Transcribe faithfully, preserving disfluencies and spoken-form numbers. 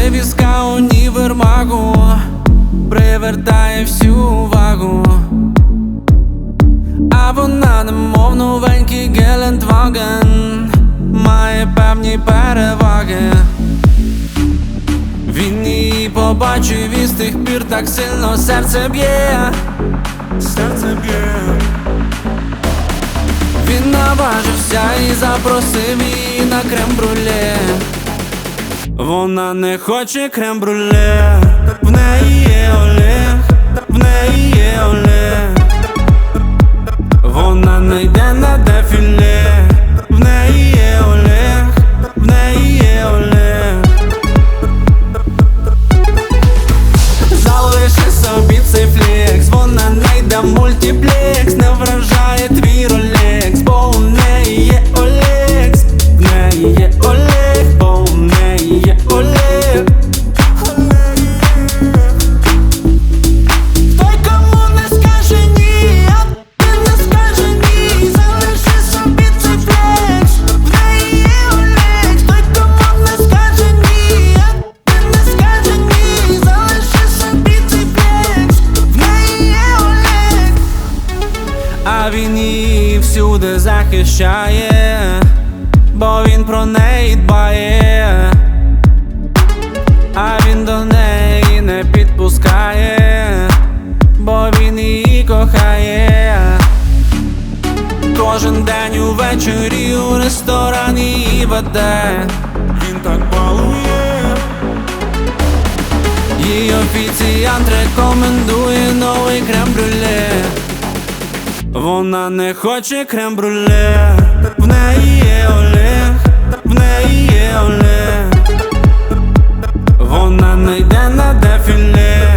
вивіска універмагу привертає всю увагу, а вона немов новенький Гелендваген, має певні переваги. Він її побачив і з тих пір так сильно серце б'є, серце б'є. Він наважився і запросив її на крем-брюле. Вона не хоче крем-брюле, в неї є Олег, в неї є Олег. Вона не йде на дефіле, в неї є Олег, в неї є Олег. Залиши собі цей флекс, вона не йде в мультиплекс, не вражає твій ролекс, бо у неї є Олекс, в неї є Олег, бо у неї є Олег. Той, кому не скаже ні, а ти не скаже ні, залиши собі цей флекс, в неї є Олекс. Той, кому не скаже ні, а ти не скаже ні, залиши собі цей флекс, в неї є Олег. А він її всюди захищає, бо він про неї дбає, а він до неї не підпускає, бо він її кохає. Кожен день увечері у ресторані її веде, він так балує. Їй офіціант рекомендує новий крем-брюле. Вона не хоче крем-брюле, в неї є Олег, в неї є Олег. Вона не йде на дефіле,